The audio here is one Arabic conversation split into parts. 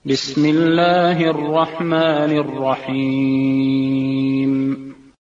بسم الله الرحمن الرحيم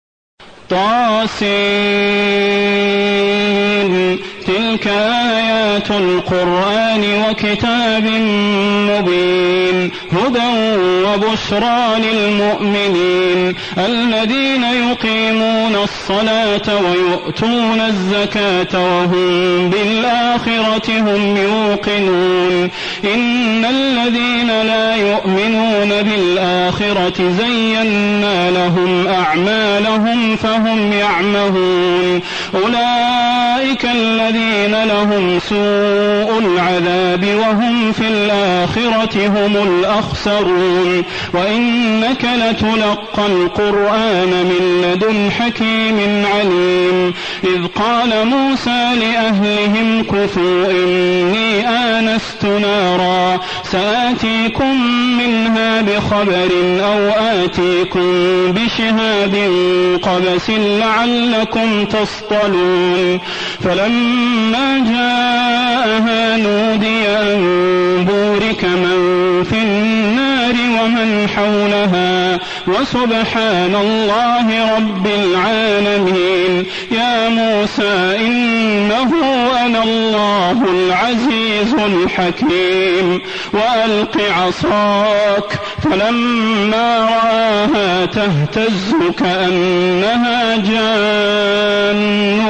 طاسين تلك آيات القرآن وكتاب مبين هدى وبشرى للمؤمنين الذين يقيمون الصلاة ويؤتون الزكاة وهم بالآخرة هم يوقنون إن الذين لا يؤمنون بالآخرة زينا لهم أعمالهم فهم يعمهون أولئك الذين لهم سوء العذاب وهم في الآخرة هم الأخسرون وإنك لتلقى القرآن من لدن حكيم عليم إذ قال موسى لأهلهم كثوا إني آنست نارا سآتيكم منها بخبر أو آتيكم بشهاب قبس لعلكم تصطلون فلما جاءها نودي أن بورك من في النار ومن حولها وسبحان الله رب العالمين يا موسى إنه أنا الله العزيز الحكيم وألق عصاك فلما رآها تهتز كأنها جان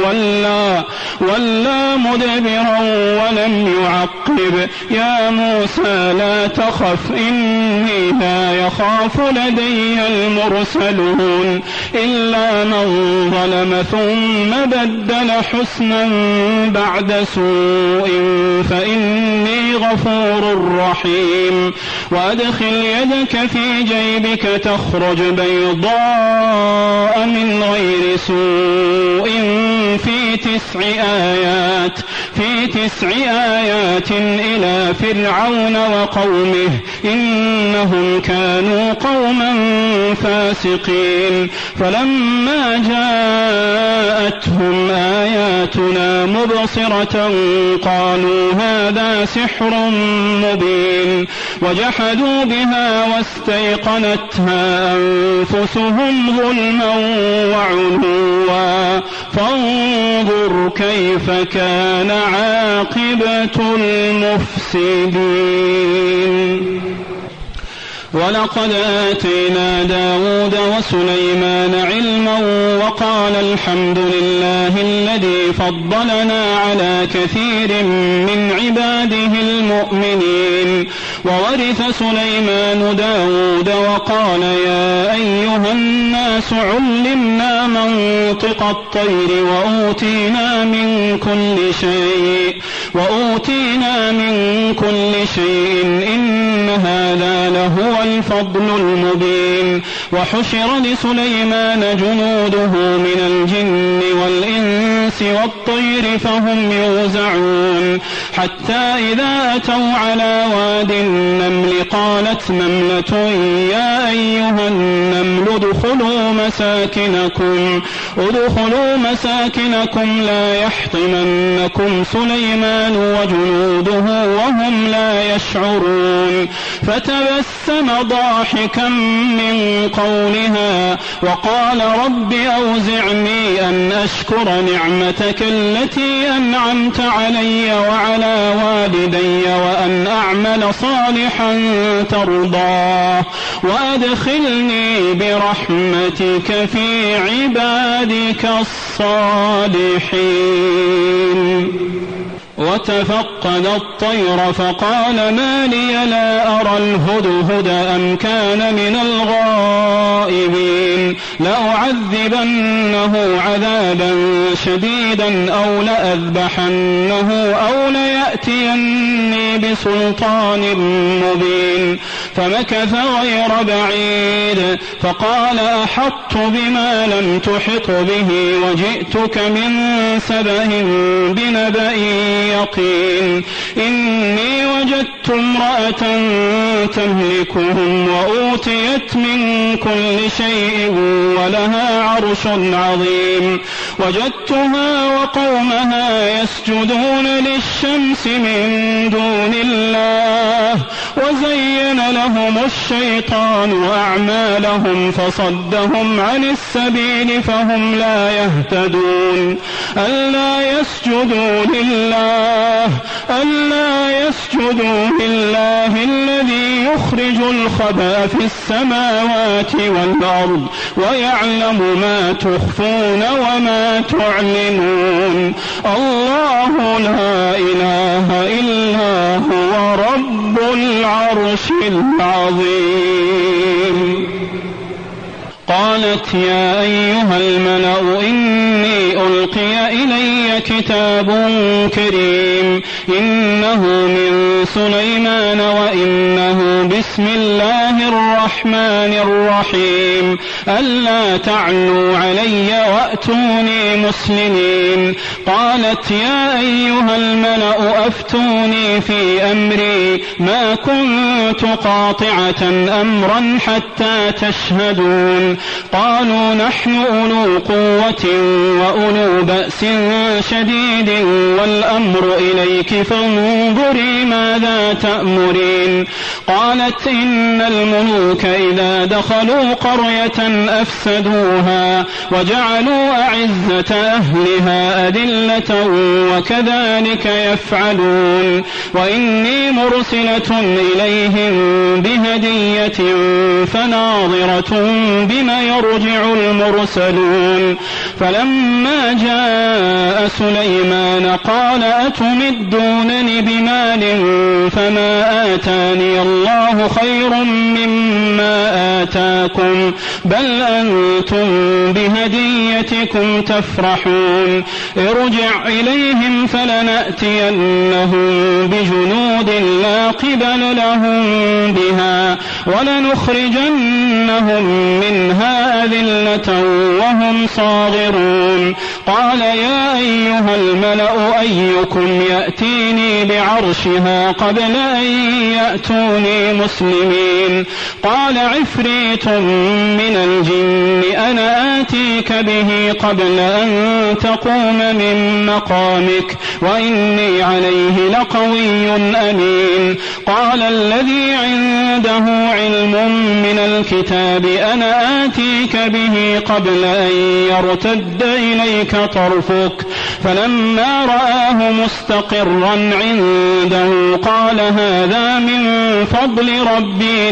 ولا مدبرا ولم يعقب يا موسى لا تخف إني لا يخاف لدي المرسلون إلا من ظلم ثم بدل حسنا بعد سوء فإني غفور رحيم وأدخل يدك في جيبك تخرج بيضاء من غير سوء في 9 آيات إلى فرعون وقومه إنهم كانوا قوما فاسقين فلما جاءتهم آياتنا مبصرة قالوا هذا سحر مبين وجحدوا بها واستيقنتها أنفسهم ظلما وعلوا فانظر كيف كان عاقبة المفسدين ولقد آتينا داود وسليمان علما وقال الحمد لله الذي فضلنا على كثير من عباده المؤمنين وورث سليمان داود وقال يا أيها الناس علمنا منطق الطير وأوتينا من كل شيء إن هذا لهو الفضل المبين وحشر لسليمان جنوده من الجن والإنس والطير فهم يوزعون حتى إذا أتوا على واد النمل قالت نملة يا أيها النمل ادخلوا مساكنكم لا يحطمنكم سليمان وجنوده وهم لا يشعرون فتبسم ضاحكا من قولها وقال رب أوزعني أن أشكر نعمتك التي أنعمت علي وعلى والدي وأن أعمل صالحا ترضاه وأدخلني برحمتك في عبادك الصالحين وتفقد الطير فقال ما لي لا أرى الهدهد أم كان من الغائبين لأعذبنه عذابا شديدا أو لأذبحنه أو ليأتيني بسلطان مبين فمكث غير بعيد فقال أحطت بما لم تحط به وجئتك من سبأ بنبأ يقين إني وجدت امرأة تملكهم وأوتيت من كل شيء ولها عرش عظيم وجدتها وقومها يسجدون للشمس من دون الله وزين لهم الشيطان أعمالهم فصدهم عن السبيل فهم لا يهتدون. ألا يسجدوا لله الذي يخرج الخبأ في السماوات والأرض ويعلم ما تخفون وما تعلنون. الله لا إله إلا هو رب العرش العظيم. قالت يا أيها الملأ إني ألقي إلي كتاب كريم إنه من سليمان وإنه بسم الله الرحمن الرحيم ألا تعلوا علي وأتوني مسلمين. قالت يا أيها الملأ أفتوني في أمري ما كنت قاطعة أمرا حتى تشهدون. قالوا نحن أولو قوة وأولو بأس شديد والأمر إليك فانظري ماذا تأمرين. قالت إن الملوك إذا دخلوا قرية أفسدوها وجعلوا أعزة أهلها أذلة وكذلك يفعلون. وإني مرسلة إليهم بهدية فناظرة بما يرجع المرسلون. فلما جاء سليمان قال أتمدونني بمال فما آتاني الله خير مما آتاكم بل أنتم بهديتكم تفرحون. ارجع إليهم فلنأتينهم بجنود لا قبل لهم بها ولنخرجنهم منها أذلة وهم صاغرون. قال يا أيها الملأ أيكم يأتيني بعرشها قبل أن يأتوني مسلمين. قال عفريت من الجن أنا آتيك به قبل أن تقوم من مقامك وإني عليه لقوي أمين. قال الذي عنده علم من الكتاب أنا آتيك به قبل أن يرتد إليك طرفك. فلما رآه مستقرا عنده قال هذا من فضل ربي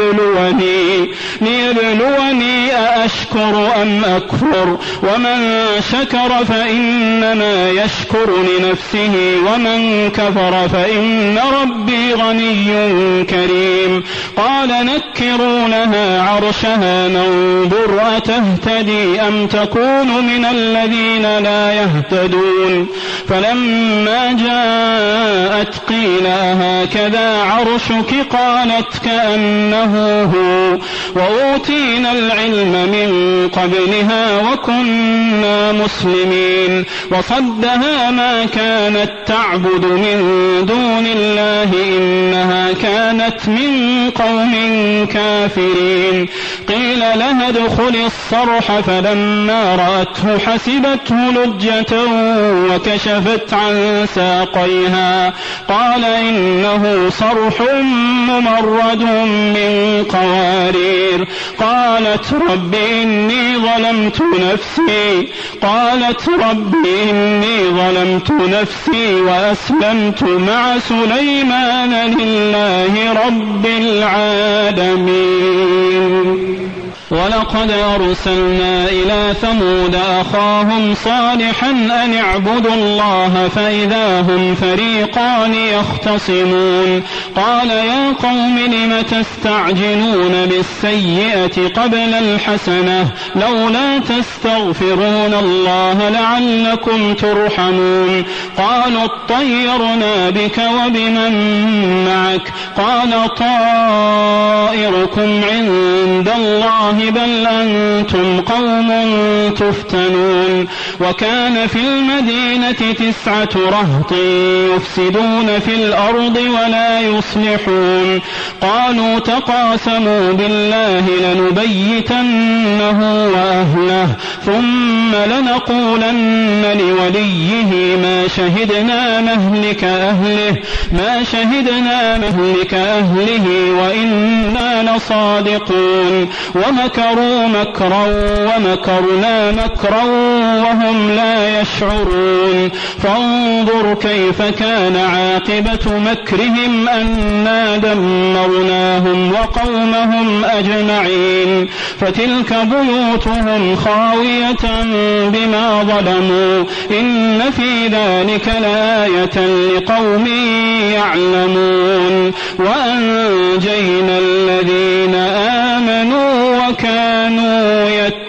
ليبلوني أأشكر أم أكفر ومن شكر فإنما يشكر لنفسه ومن كفر فإن ربي غني كريم. قال نكروا لها عرشها ننظر أتهتدي أم تكون من الذين لا يهتدون. فلما جاءت قيل هكذا عرشك قالت كأنه هو وأوتينا العلم من قبلها وكنا مسلمين. وصدها ما كانت تعبد من دون الله إنها كانت من قوم كافرين. قيل لها ادخل الصرح فلما رأته حسبته لجة وكشفت عن ساقيها قال إنه صرح ممرد من قوارير. قالت رب إني ظلمت نفسي وأسلمت مع سليمان لله رب العالمين. ولقد أرسلنا إلى ثمود أخاهم صالحا أن اعبدوا الله فإذا هم فريقان يختصمون. قال يا قوم لم تستعجلون بالسيئة قبل الحسنة لولا تستغفرون الله لعلكم ترحمون. قالوا اطيرنا بك وبمن معك قال طائركم عند الله بل أنتم قوم تفتنون. وكان في المدينة 9 رهط يفسدون في الأرض ولا يصلحون قالوا تقاسموا بالله لنبيتنه وأهله ثم لنقولن لوليه ما شهدنا مهلك أهله وإنا لصادقون ومكروا مكرا ومكرنا مكرا وهم لا يشعرون فانظر كيف كان عاقبة مكرهم أنا دمرناهم وقومهم أجمعين فتلك بيوتهم خاوية بما ظلموا إن في ذلك لآية لقوم يعلمون وأنجينا الذين آمنوا وكانوا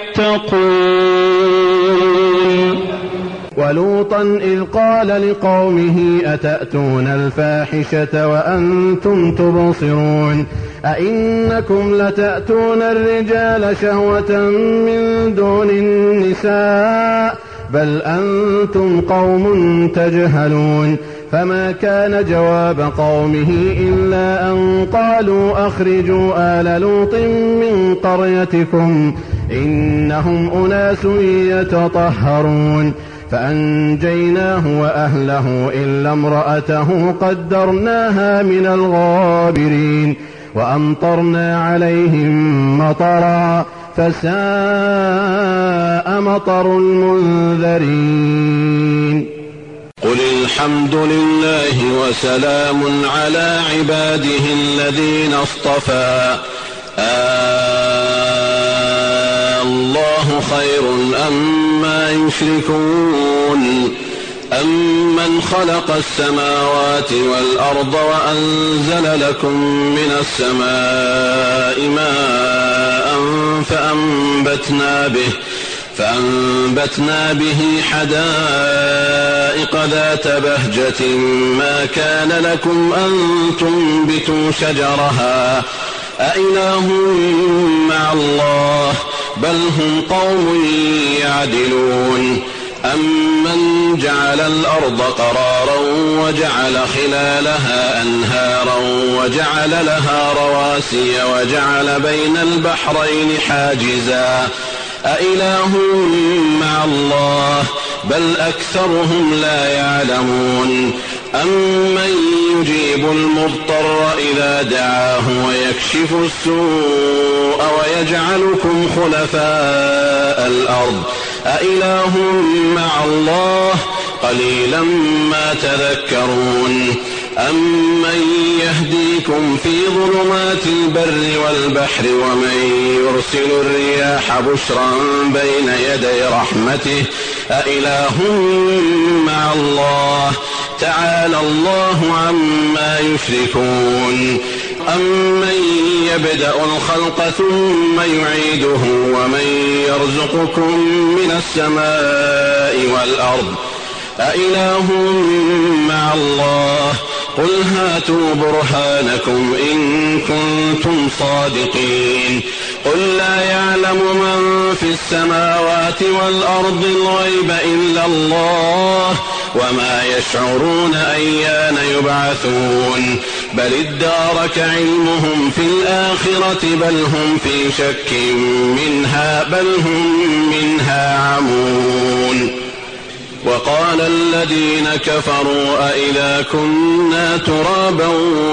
يتقون. ولوطا إذ قال لقومه أتأتون الفاحشة وأنتم تبصرون أئنكم لتأتون الرجال شهوة من دون النساء بل أنتم قوم تجهلون فما كان جواب قومه إلا أن قالوا أخرجوا آل لوط من قريتكم إنهم أناس يتطهرون فأنجيناه وأهله إلا امرأته قدرناها من الغابرين وأمطرنا عليهم مطرا فساء مطر المنذرين. قل الحمد لله وسلام على عباده الذين اصطفى الله خير أما يشركون أمن خلق السماوات والأرض وأنزل لكم من السماء ماء فأنبتنا به حدائق ذات بهجة ما كان لكم أن تنبتوا شجرها أإله مع الله بل هم قوم يعدلون أمن جعل الأرض قرارا وجعل خلالها أنهارا وجعل لها رواسي وجعل بين البحرين حاجزا أإله مع الله بل أكثرهم لا يعلمون أمن يجيب المضطر إذا دعاه ويكشف السوء ويجعلكم خلفاء الأرض أإله مع الله قليلا ما تذكرون أمن يهديكم في ظلمات البر والبحر ومن يرسل الرياح بشرا بين يدي رحمته أإله مع الله تعالى الله عما يشركون أمن يبدأ الخلق ثم يعيده ومن يرزقكم من السماء والأرض أإله مع الله قل هاتوا برهانكم إن كنتم صادقين قل لا يعلم من في السماوات والأرض الغيب إلا الله وما يشعرون أيان يبعثون بل ادارك علمهم في الآخرة بل هم في شك منها بل هم منها عمون. وقال الذين كفروا أئذا كنا ترابا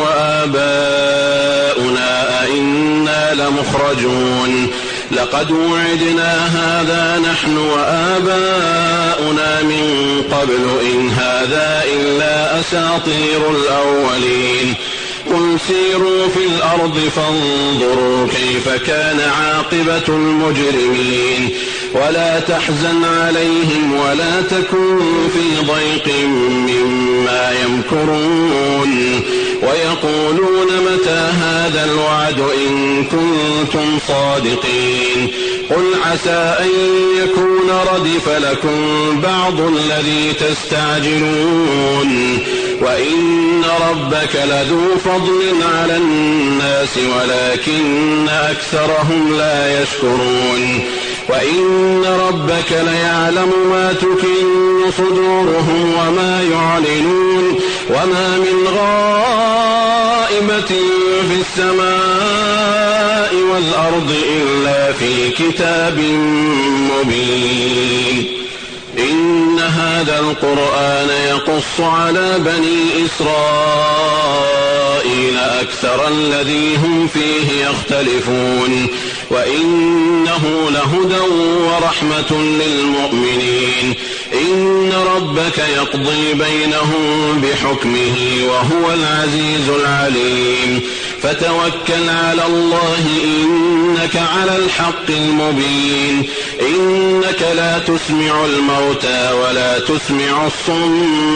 وآباؤنا أئنا لمخرجون لقد وعدنا هذا نحن وآباؤنا من قبل إن هذا إلا أساطير الأولين قل سيروا في الأرض فانظروا كيف كان عاقبة المجرمين ولا تحزن عليهم ولا تكن في ضيق مما يمكرون ويقولون متى هذا الوعد إن كنتم صادقين قل عسى أن يكون ردف لكم بعض الذي تستعجلون وإن ربك لذو فضل على الناس ولكن أكثرهم لا يشكرون وإن ربك ليعلم ما تكن صدورهم وما يعلنون وما من غائبة في السماء والأرض إلا في كتاب مبين. إن هذا القرآن يقص على بني إسرائيل أكثر الذي هم فيه يختلفون وإنه لهدى ورحمة للمؤمنين. إن ربك يقضي بينهم بحكمه وهو العزيز العليم. فتوكل على الله إنك على الحق المبين. إنك لا تسمع الموتى ولا تسمع الصم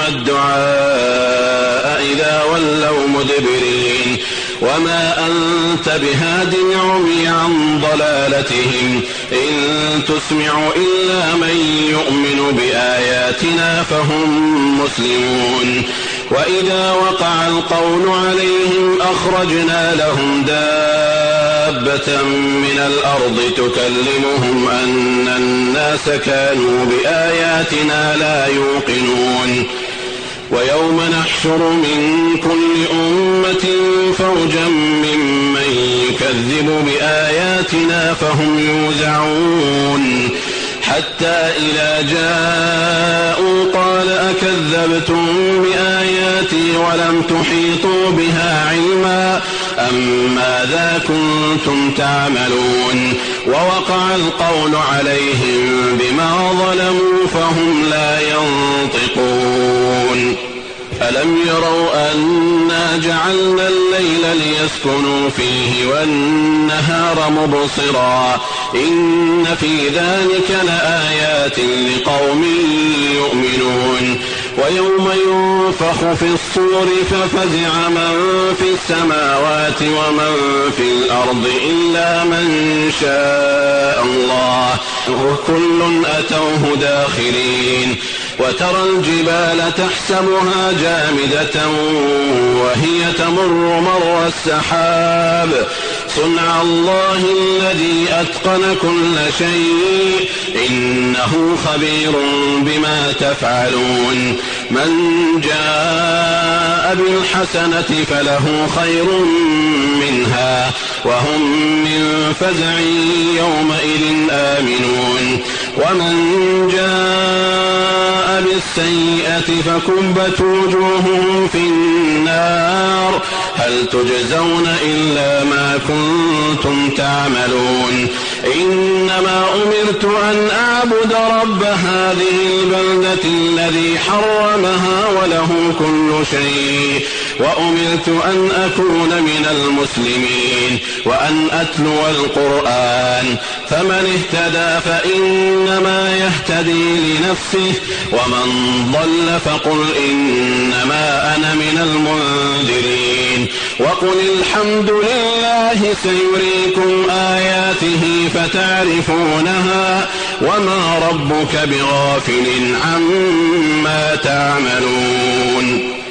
الدعاء إذا ولوا مدبرين وما أنت بهاد العمي عن ضلالتهم إن تسمع إلا من يؤمن بآياتنا فهم مسلمون. وإذا وقع القول عليهم أخرجنا لهم دابة من الأرض تكلمهم أن الناس كانوا بآياتنا لا يوقنون. ويوم نحشر من كل أمة فوجا ممن يكذب بآياتنا فهم يوزعون حتى إذا جاءوا قال أكذبتم بآياتي ولم تحيطوا بها علما أم ماذا كنتم تعملون. ووقع القول عليهم بما ظلموا فهم لا ينطقون. ألم يروا أنا جعلنا الليل ليسكنوا فيه والنهار مبصرا إن في ذلك لآيات لقوم يؤمنون. ويوم ينفخ في الصور ففزع من في السماوات ومن في الأرض إلا من شاء الله وكل أتوه داخرين. وترى الجبال تحسبها جامدة وهي تمر مر السحاب صنع الله الذي أتقن كل شيء إنه خبير بما تفعلون. من جاء بالحسنة فله خير منها وهم من فزع يومئذ آمنون. ومن جاء بالسيئة فكبت وجوههم في النار هل تجزون إلا ما كنتم تعملون. إنما أمرت أن أعبد رب هذه البلدة الذي حرمها وله كل شيء وأمرت أن أكون من المسلمين وأن أتلو القرآن فمن اهتدى فإنما يهتدي لنفسه ومن ضل فقل إنما أنا من المنذرين. وقل الحمد لله سيريكم آياته فتعرفونها وما ربك بغافل عما تعملون.